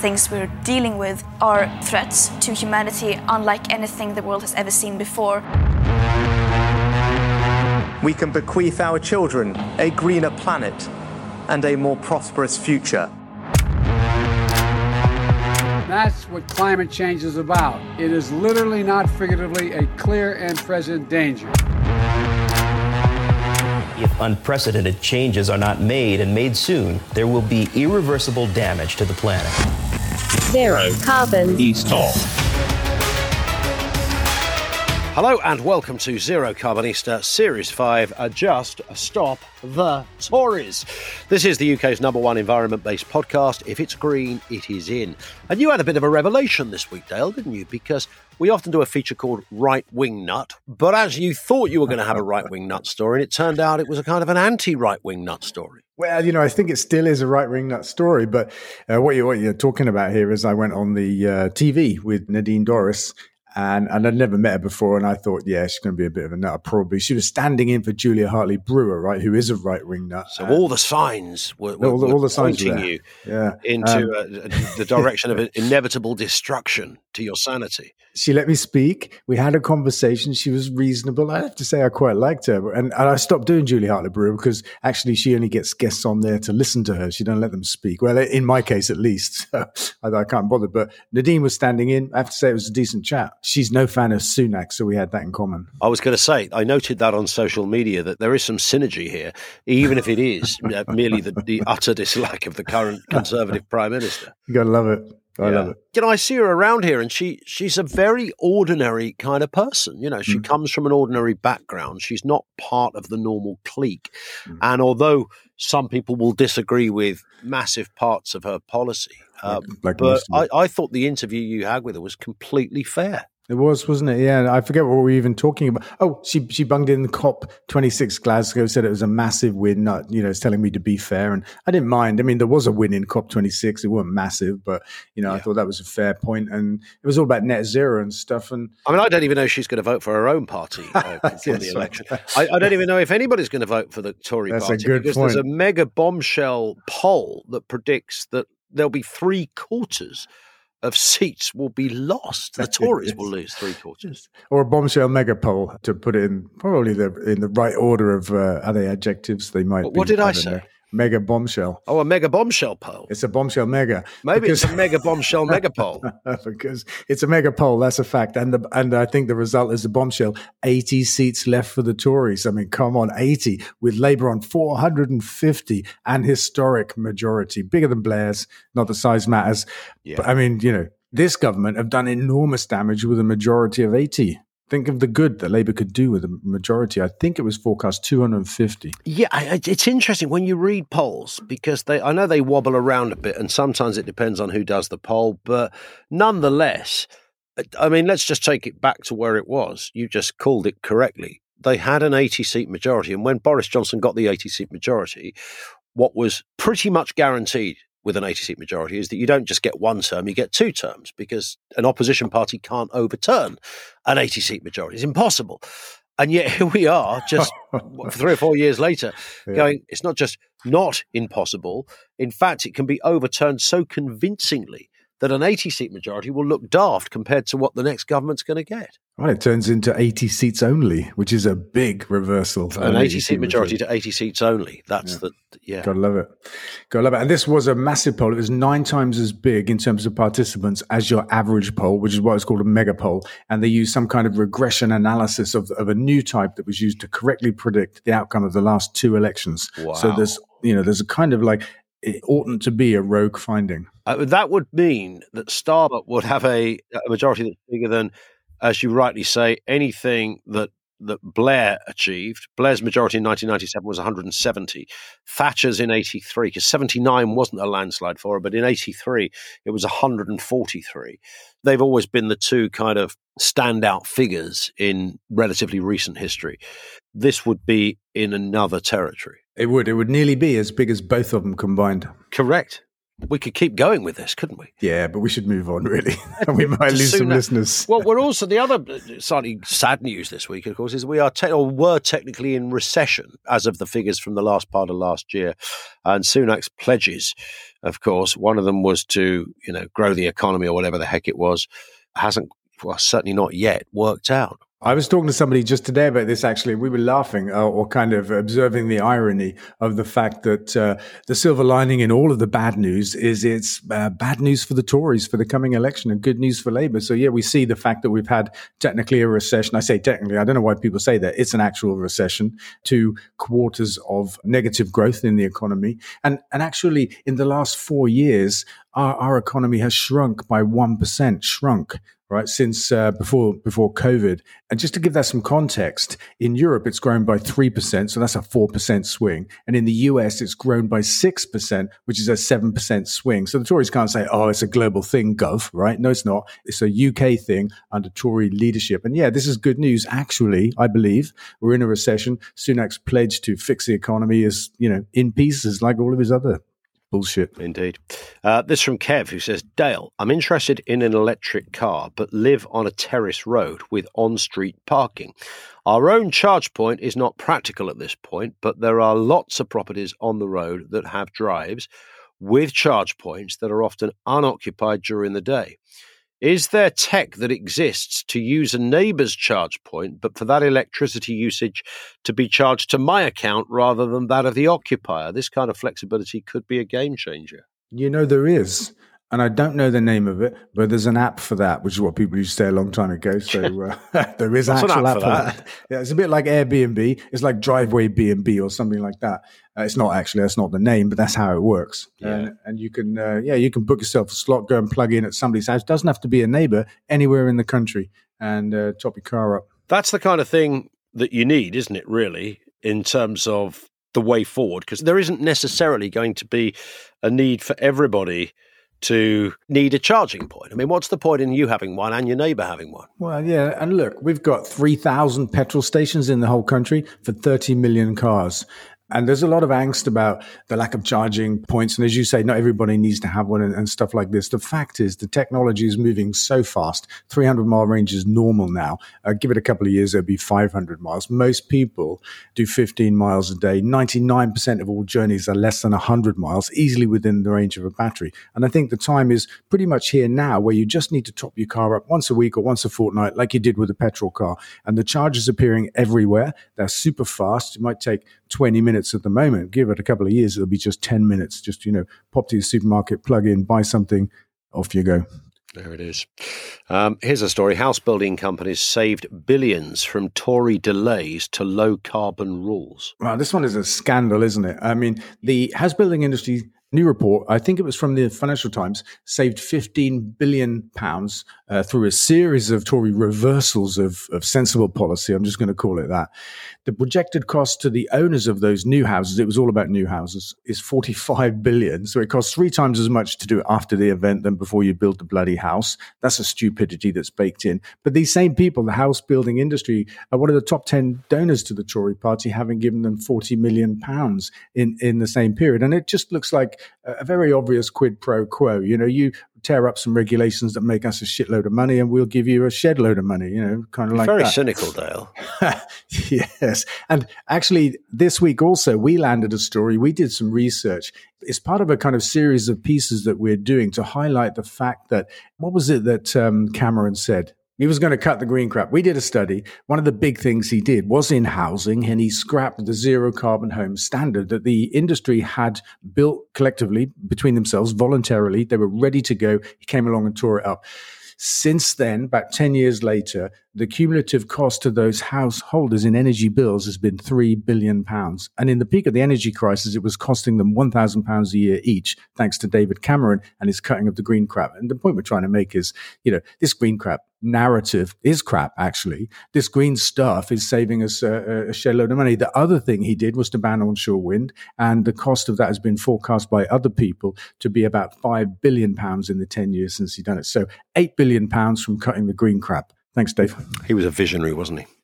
things we're dealing with are threats to humanity unlike anything the world has ever seen before. We can bequeath our children a greener planet and a more prosperous future. That's what climate change is about. It is literally, not figuratively, a clear and present danger. If unprecedented changes are not made and made soon, there will be irreversible damage to the planet. Zero Carbon Eastall. Hello and welcome to Zero Carbonista Series 5, Just Stop the Tories. This is the UK's number one environment-based podcast. If it's green, it is in. And you had a bit of a revelation this week, Dale, didn't you? Because we often do a feature called Right Wing Nut, but as you thought you were going to have a right wing nut story, and it turned out it was a kind of an anti-right wing nut story. Well, I think it still is a right-wing nut story, but what you're talking about here is I went on the TV with Nadine Dorries, and I'd never met her before, and I thought, yeah, she's going to be a bit of a nut, probably. She was standing in for Julia Hartley-Brewer, right, who is a right-wing nut. So all the signs were all the signs pointing you into the direction of inevitable destruction to your sanity. She let me speak. We had a conversation. She was reasonable. I have to say I quite liked her. And I stopped doing Julia Hartley-Brewer because actually she only gets guests on there to listen to her. She don't let them speak. Well, in my case at least. So I can't bother. But Nadine was standing in. I have to say it was a decent chat. She's no fan of Sunak, so we had that in common. I was going to say, I noted that on social media, that there is some synergy here, even if it is merely the utter dislike of the current Conservative Prime Minister. You got to love it. I love it. I see her around here, and she's a very ordinary kind of person. She comes from an ordinary background. She's not part of the normal clique. And although some people will disagree with massive parts of her policy, but I thought the interview you had with her was completely fair. It was, wasn't it? Yeah, I forget what we were even talking about. Oh, she bunged in COP26 Glasgow, said it was a massive win, it's telling me to be fair. And I didn't mind. I mean, there was a win in COP26. It wasn't massive, but, I thought that was a fair point. And it was all about net zero and stuff. And I don't even know if she's going to vote for her own party for the election. Right. I don't even know if anybody's going to vote for the Tory party. That's a good point. There's a mega bombshell poll that predicts that there'll be 3/4 of seats will be lost. The Tories will lose 3/4. Or a bombshell mega poll, to put it in probably in the right order of other adjectives they might be. What did I say? Mega bombshell. Oh, a mega bombshell poll. It's a bombshell mega. Maybe it's a mega bombshell mega poll. Because it's a mega poll, that's a fact. And I think the result is a bombshell. 80 seats left for the Tories. I mean, come on, 80, with Labour on 450, and historic majority. Bigger than Blair's, not the size matters. Yeah. But I mean, this government have done enormous damage with a majority of 80. Think of the good that Labour could do with a majority. I think it was forecast 250. Yeah, it's interesting when you read polls, because I know they wobble around a bit, and sometimes it depends on who does the poll. But nonetheless, I mean, let's just take it back to where it was. You just called it correctly. They had an 80-seat majority. And when Boris Johnson got the 80-seat majority, what was pretty much guaranteed with an 80-seat majority is that you don't just get one term, you get 2 terms, because an opposition party can't overturn an 80-seat majority. It's impossible. And yet here we are, just 3 or 4 years later, going, it's not just not impossible. In fact, it can be overturned so convincingly that an 80-seat majority will look daft compared to what the next government's going to get. Well, it turns into 80 seats only, which is a big reversal. An 80-seat majority to 80 seats only. That's Gotta love it. And this was a massive poll. It was 9 times as big in terms of participants as your average poll, which is why it's called a mega poll. And they used some kind of regression analysis of a new type that was used to correctly predict the outcome of the last 2 elections. Wow. So there's a kind of it oughtn't to be a rogue finding. That would mean that Starbuck would have a majority that's bigger than, as you rightly say, anything that Blair achieved. Blair's majority in 1997 was 170. Thatcher's in 83, because 79 wasn't a landslide for her, but in 83 it was 143. They've always been the 2 kind of standout figures in relatively recent history. This would be in another territory. It would nearly be as big as both of them combined. Correct. we could keep going with this, couldn't we? Yeah, but we should move on, really. We might lose some listeners. Well, we're also, the other slightly sad news this week, of course, is we were technically in recession as of the figures from the last part of last year. And Sunak's pledges, of course, one of them was to, grow the economy or whatever the heck it was, hasn't, well, certainly not yet, worked out. I was talking to somebody just today about this, actually. We were laughing or kind of observing the irony of the fact that the silver lining in all of the bad news is it's bad news for the Tories for the coming election and good news for Labour. So, yeah, we see the fact that we've had technically a recession. I say technically, I don't know why people say that. It's an actual recession, 2 quarters of negative growth in the economy. And actually, in the last 4 years, our economy has shrunk by 1%, right, since before COVID. And just to give that some context, in Europe, it's grown by 3%, so that's a 4% swing. And in the US, it's grown by 6%, which is a 7% swing. So the Tories can't say, oh, it's a global thing, Gov, right? No, it's not. It's a UK thing under Tory leadership. And yeah, this is good news. Actually, I believe we're in a recession. Sunak's pledge to fix the economy is, in pieces like all of his other bullshit. Indeed. This from Kev, who says, Dale, I'm interested in an electric car, but live on a terrace road with on-street parking. Our own charge point is not practical at this point, but there are lots of properties on the road that have drives with charge points that are often unoccupied during the day. Is there tech that exists to use a neighbour's charge point, but for that electricity usage to be charged to my account rather than that of the occupier? This kind of flexibility could be a game changer. There is. And I don't know the name of it, but there's an app for that, which is what people used to say a long time ago. So there is an actual app for that. Yeah, it's a bit like Airbnb. It's like Driveway B&B or something like that. It's not actually, that's not the name, but that's how it works. Yeah. And you can, you can book yourself a slot, go and plug in at somebody's house. It doesn't have to be a neighbor, anywhere in the country, and top your car up. That's the kind of thing that you need, isn't it, really, in terms of the way forward? Because there isn't necessarily going to be a need for everybody to need a charging point. I mean, what's the point in you having one and your neighbour having one? Well, yeah, and look, we've got 3,000 petrol stations in the whole country for 30 million cars. And there's a lot of angst about the lack of charging points. And as you say, not everybody needs to have one and stuff like this. The fact is the technology is moving so fast. 300-mile range is normal now. Give it a couple of years, it'll be 500 miles. Most people do 15 miles a day. 99% of all journeys are less than 100 miles, easily within the range of a battery. And I think the time is pretty much here now where you just need to top your car up once a week or once a fortnight like you did with a petrol car. And the chargers appearing everywhere. They're super fast. It might take 20 minutes at the moment. Give it a couple of years, it'll be just 10 minutes. Just, pop to your supermarket, plug in, buy something, off you go. There it is. Here's a story. House building companies saved billions from Tory delays to low carbon rules. Wow, this one is a scandal, isn't it? I mean, the house building industry new report, I think it was from the Financial Times, saved £15 billion through a series of Tory reversals of sensible policy. I'm just going to call it that. The projected cost to the owners of those new houses, it was all about new houses, is £45 billion. So it costs 3 times as much to do it after the event than before you build the bloody house. That's a stupidity that's baked in. But these same people, the house building industry, are one of the top 10 donors to the Tory party, having given them £40 million in the same period. And it just looks like a very obvious quid pro quo. You tear up some regulations that make us a shitload of money and we'll give you a shed load of money, kind of like very that. Cynical, Dale. Yes. And actually, this week also, we landed a story. We did some research. It's part of a kind of series of pieces that we're doing to highlight the fact that, what was it that Cameron said? He was going to cut the green crap. We did a study. One of the big things he did was in housing, and he scrapped the zero carbon home standard that the industry had built collectively between themselves voluntarily. They were ready to go. He came along and tore it up. Since then, about 10 years later, the cumulative cost to those householders in energy bills has been £3 billion. And in the peak of the energy crisis, it was costing them £1,000 a year each, thanks to David Cameron and his cutting of the green crap. And the point we're trying to make is, this green crap narrative is crap, actually. This green stuff is saving us a shed load of money. The other thing he did was to ban onshore wind, and the cost of that has been forecast by other people to be about £5 billion in the 10 years since he's done it. So £8 billion from cutting the green crap. Thanks, Dave. He was a visionary, wasn't he?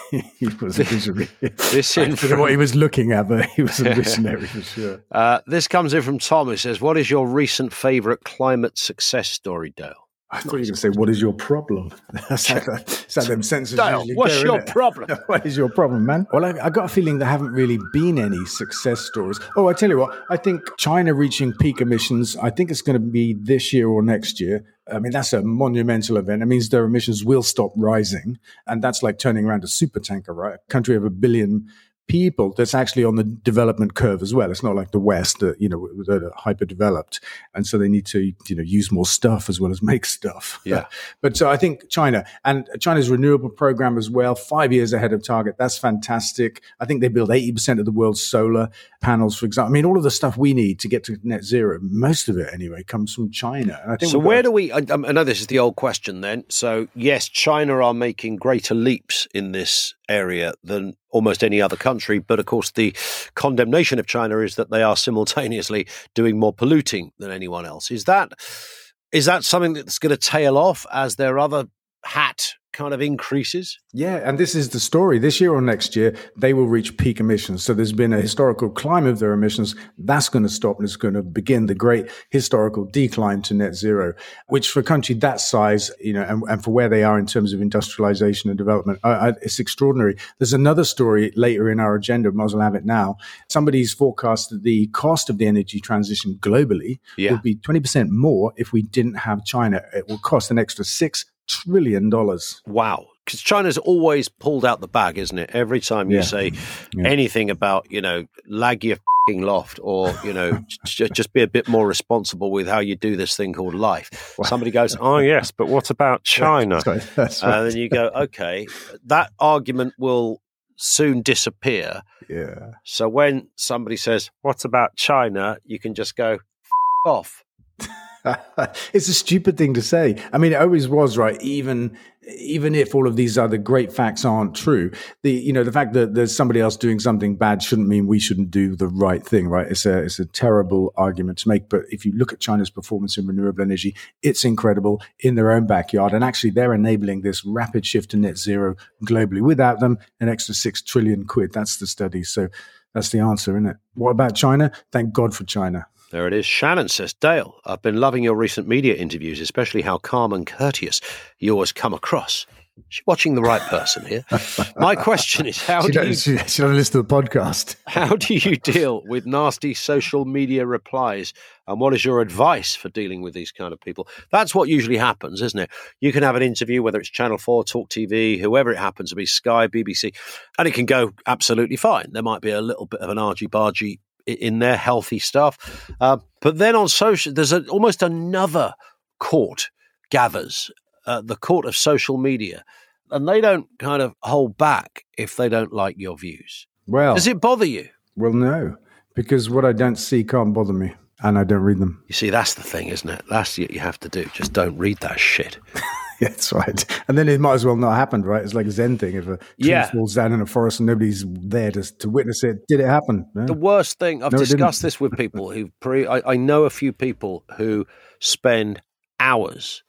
he was a visionary. This I don't know what he was looking at, but he was a visionary for sure. This comes in from Tom, who says, what is your recent favourite climate success story, Dale? I thought you were going to say, what is your problem? That's how them sentences Dale, usually what's go, your innit? problem? What is your problem, man? Well, I got a feeling there haven't really been any success stories. Oh, I tell you what, I think China reaching peak emissions, I think it's going to be this year or next year. I mean, that's a monumental event. It means their emissions will stop rising. And that's like turning around a supertanker, right? A country of 1 billion people that's actually on the development curve as well. It's not like the West that, that are hyper developed. And so they need to, use more stuff as well as make stuff. Yeah. But so I think China's renewable program as well, 5 years ahead of target. That's fantastic. I think they build 80% of the world's solar panels, for example. I mean, all of the stuff we need to get to net zero, most of it anyway, comes from China. And I think so where do we, I know this is the old question then. So yes, China are making greater leaps in this area than almost any other country. But of course, the condemnation of China is that they are simultaneously doing more polluting than anyone else. Is that something that's going to tail off as their other hat kind of increases? Yeah, and this is the story. This year or next year, they will reach peak emissions. So there's been a historical climb of their emissions. That's going to stop, and it's going to begin the great historical decline to net zero, which for a country that size, and for where they are in terms of industrialization and development, it's extraordinary. There's another story later in our agenda. Might as well have it now. Somebody's forecast that the cost of the energy transition globally would be 20% more if we didn't have China. It will cost an extra $6 trillion. Wow. Because China's always pulled out the bag, isn't it? Every time you say anything about, lag your f***ing loft or, just be a bit more responsible with how you do this thing called life. Somebody goes, oh, yes, but what about China? That's right. And then you go, okay, that argument will soon disappear. Yeah. So when somebody says, what about China? You can just go, f*** off. It's a stupid thing to say. I mean, it always was, right? Even if all of these other great facts aren't true, the fact that there's somebody else doing something bad shouldn't mean we shouldn't do the right thing, right? It's a terrible argument to make. But if you look at China's performance in renewable energy, it's incredible in their own backyard. And actually, they're enabling this rapid shift to net zero globally. Without them, an extra £6 trillion. That's the study. So that's the answer, isn't it? What about China? Thank God for China. There it is. Shannon says, Dale, I've been loving your recent media interviews, especially how calm and courteous you always come across. She's watching the right person here. My question is, she don't listen to the podcast. How do you deal with nasty social media replies? And what is your advice for dealing with these kind of people? That's what usually happens, isn't it? You can have an interview, whether it's Channel 4, Talk TV, whoever it happens to be, Sky, BBC, and it can go absolutely fine. There might be a little bit of an argy-bargy in their healthy stuff. But then on social, there's almost another court gathers, the court of social media, and they don't kind of hold back if they don't like your views. Well, does it bother you? Well, no, because what I don't see can't bother me, and I don't read them. You see, that's the thing, isn't it? That's what you have to do. Just don't read that shit. Yeah, that's right. And then it might as well not happen, right? It's like a Zen thing. If a tree falls down in a forest and nobody's there to witness it, did it happen? No. The worst thing, I've discussed this with people who, I know a few people who spend hours,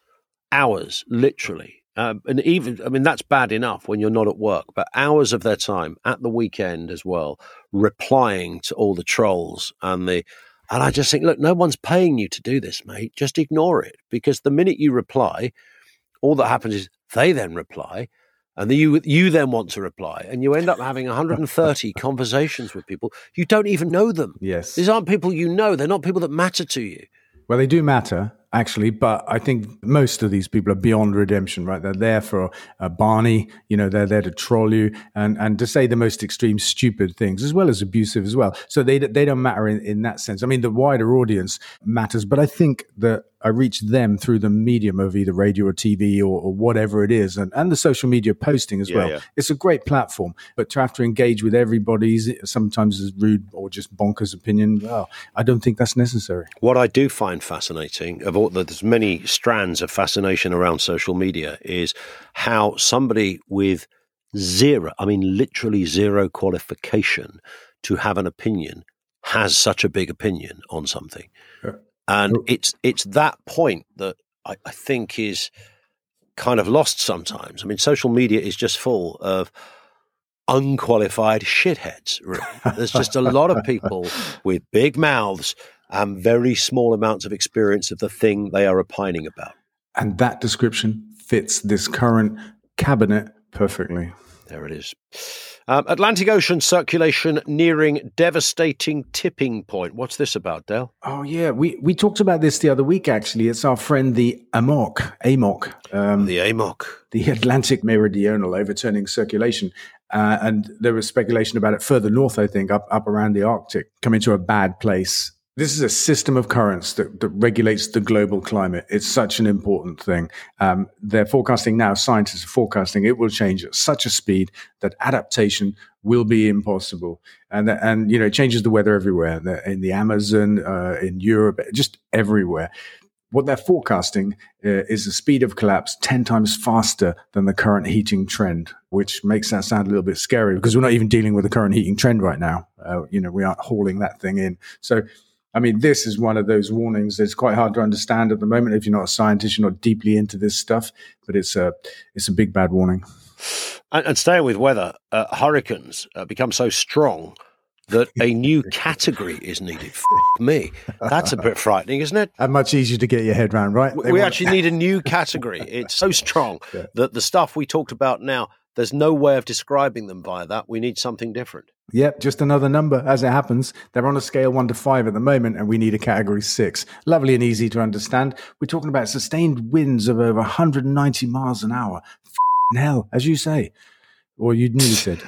literally, and even, I mean, that's bad enough when you're not at work, but hours of their time at the weekend as well, replying to all the trolls and I just think, look, no one's paying you to do this, mate. Just ignore it, because the minute you reply, all that happens is they then reply, and you then want to reply, and you end up having 130 conversations with people. You don't even know them. Yes. These aren't people you know. They're not people that matter to you. Well, they do matter, actually, but I think most of these people are beyond redemption, right? They're there for Barney, they're there to troll you and to say the most extreme stupid things, as well as abusive as well. So they don't matter in that sense. I mean, the wider audience matters, but I think that I reach them through the medium of either radio or TV or whatever it is, and the social media posting as well. Yeah. It's a great platform, but to have to engage with everybody's sometimes is rude or just bonkers opinion, well, I don't think that's necessary. What I do find fascinating, there's many strands of fascination around social media, is how somebody with literally zero qualification to have an opinion has such a big opinion on something. Yeah. And it's that point that I think is kind of lost sometimes. I mean, social media is just full of unqualified shitheads, really. There's just a lot of people with big mouths and very small amounts of experience of the thing they are opining about. And that description fits this current cabinet perfectly. There it is. Atlantic Ocean circulation nearing devastating tipping point. What's this about, Dale? Oh, yeah. We talked about this the other week, actually. It's our friend, the AMOC. The AMOC. The Atlantic Meridional overturning circulation. And there was speculation about it further north, I think, up around the Arctic, coming to a bad place. This is a system of currents that regulates the global climate. It's such an important thing. They're forecasting now, scientists are forecasting it will change at such a speed that adaptation will be impossible. And it changes the weather everywhere, in the Amazon, in Europe, just everywhere. What they're forecasting is a speed of collapse 10 times faster than the current heating trend, which makes that sound a little bit scary because we're not even dealing with the current heating trend right now. We aren't hauling that thing in. So, I mean, this is one of those warnings that's quite hard to understand at the moment if you're not a scientist, you're not deeply into this stuff, but it's a big bad warning. And staying with weather, hurricanes become so strong that a new category is needed. Me. That's a bit frightening, isn't it? And much easier to get your head around, right? We actually need a new category. It's so strong that the stuff we talked about now, there's no way of describing them via that. We need something different. Yep, just another number as it happens. They're on a scale 1 to 5 at the moment, and we need a category 6. Lovely and easy to understand. We're talking about sustained winds of over 190 miles an hour. Hell, as you say. Or you nearly said.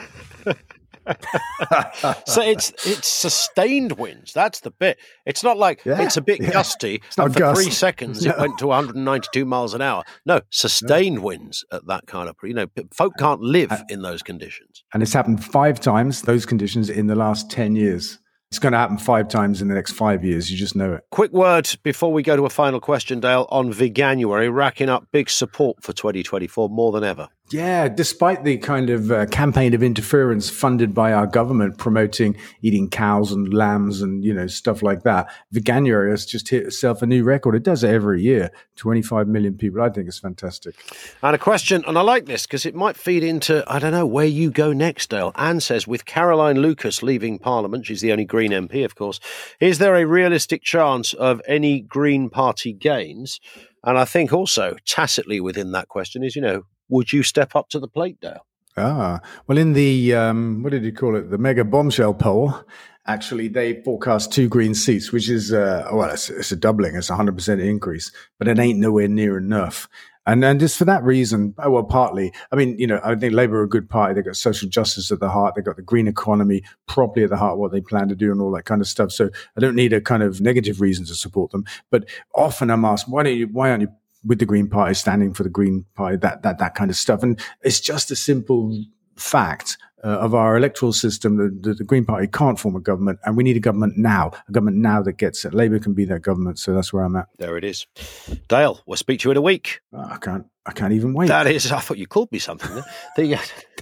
So it's sustained winds. That's the bit. It's not like it's a bit gusty. And for 3 seconds it went to 192 miles an hour. No, sustained winds at that kind of, folk can't live in those conditions. And it's happened 5 times, those conditions, in the last 10 years. It's going to happen 5 times in the next 5 years. You just know it. Quick word before we go to a final question, Dale, on Veganuary, racking up big support for 2024 more than ever. Yeah, despite the kind of campaign of interference funded by our government promoting eating cows and lambs and, stuff like that, Veganuary has just hit itself a new record. It does it every year. 25 million people. I think it's fantastic. And a question, and I like this because it might feed into, I don't know, where you go next, Dale. Anne says, with Caroline Lucas leaving Parliament, she's the only Green MP, of course, is there a realistic chance of any Green Party gains? And I think also tacitly within that question is, would you step up to the plate, Dale? Well, in the, what did you call it? The mega bombshell poll, actually, they forecast 2 Green seats, which is, it's a doubling. It's a 100% increase, but it ain't nowhere near enough. And just for that reason, partly, I think Labour are a good party. They've got social justice at the heart. They've got the green economy properly at the heart, what they plan to do and all that kind of stuff. So I don't need a kind of negative reason to support them. But often I'm asked, why aren't you with the Green Party, standing for the Green Party, that kind of stuff? And it's just a simple fact of our electoral system that the Green Party can't form a government, and we need a government now that gets it. Labour can be that government, so that's where I'm at. There it is. Dale, we'll speak to you in a week. I can't even wait. That is, I thought you called me something. No,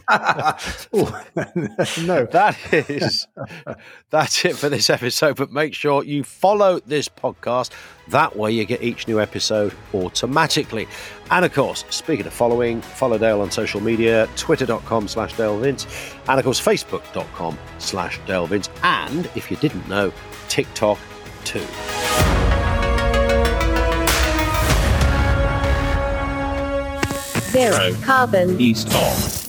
that's it for this episode, but make sure you follow this podcast. That way you get each new episode automatically. And of course, speaking of following, follow Dale on social media, twitter.com/DaleVince, and of course, facebook.com/DaleVince. And if you didn't know, TikTok too. Zero carbon east of